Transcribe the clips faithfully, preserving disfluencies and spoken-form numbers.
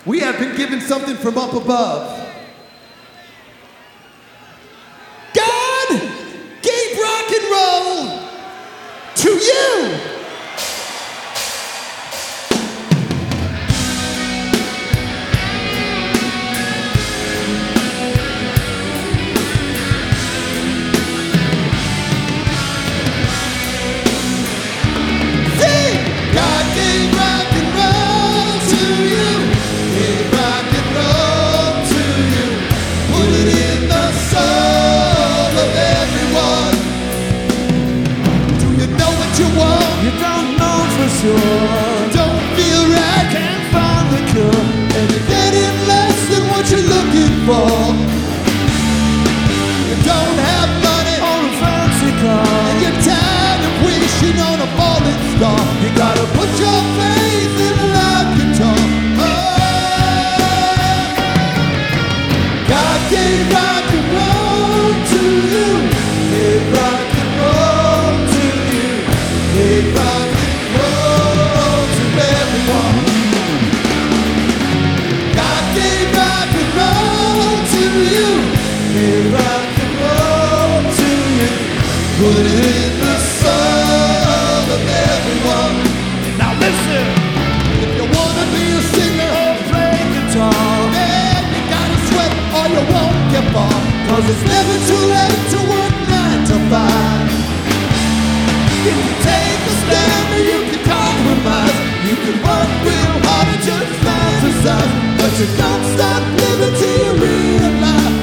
We have been given something from up above. God gave rock and roll to you. Sure. Don't feel right, can't find the cure, and you're getting less than what you're looking for. You don't have money on a fancy car, and you're tired of wishing on a falling star. You gotta put your faith in a live guitar. Oh, God gave rock and roll to you. Gave rock and roll to you. Gave rock. Put it in the soul of everyone. Now listen, if you wanna be a singer or play guitar, man, you gotta sweat or you won't get far. Cause it's never too late to work nine to five. If you take a stand or you can compromise, you can work real hard and just fantasize, but you don't stop living till you realize.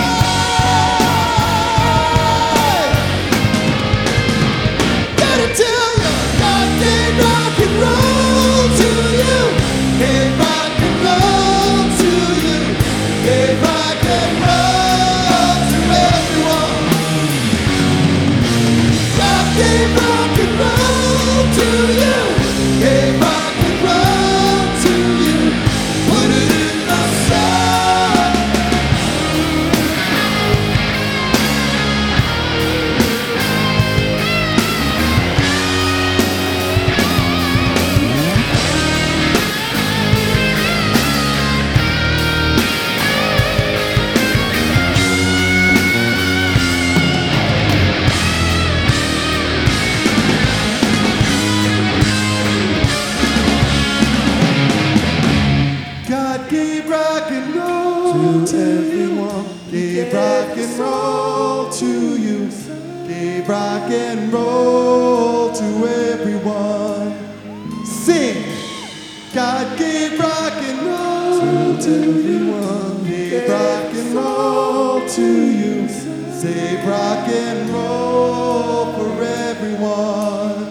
Rock and roll to everyone. Sing. God gave rock and roll to everyone. Gave rock and roll to you. Save rock and roll for everyone.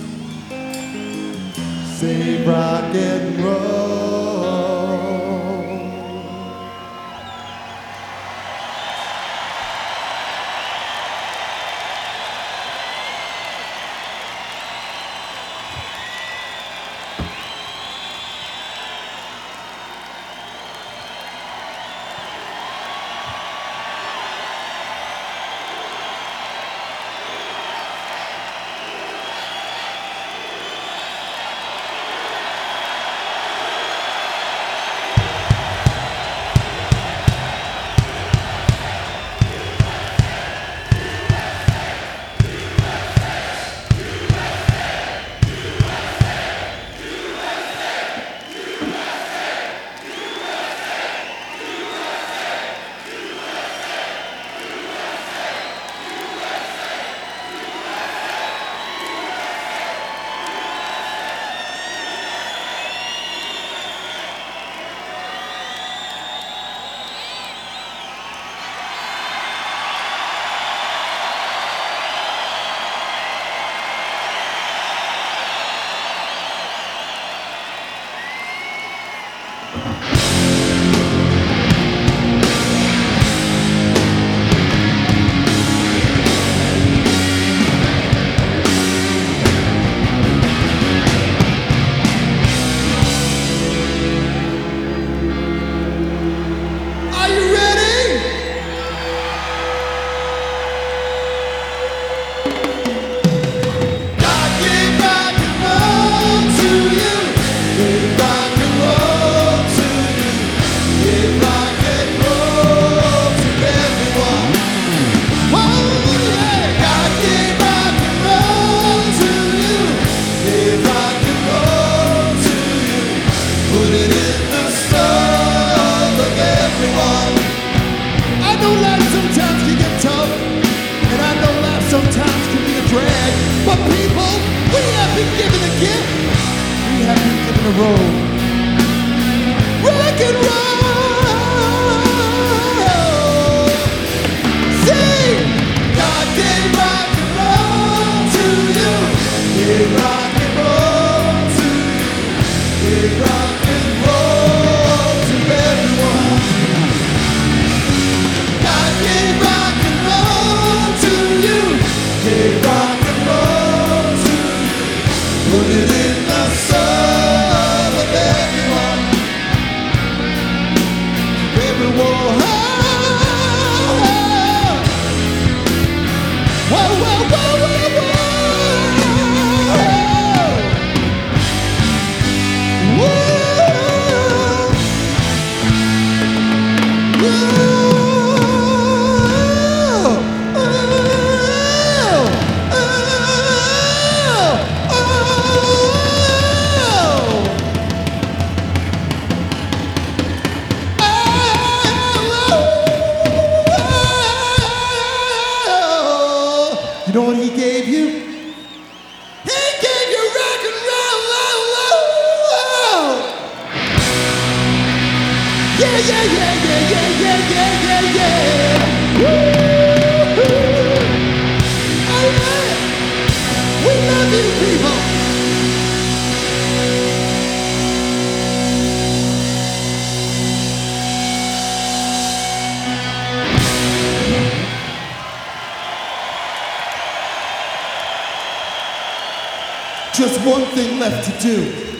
Save rock and roll. gave you? He gave you rock and roll. Yeah, yeah, yeah, yeah, yeah, yeah, yeah, yeah, yeah. Woo-hoo. All right. We love you, people. Just one thing left to do.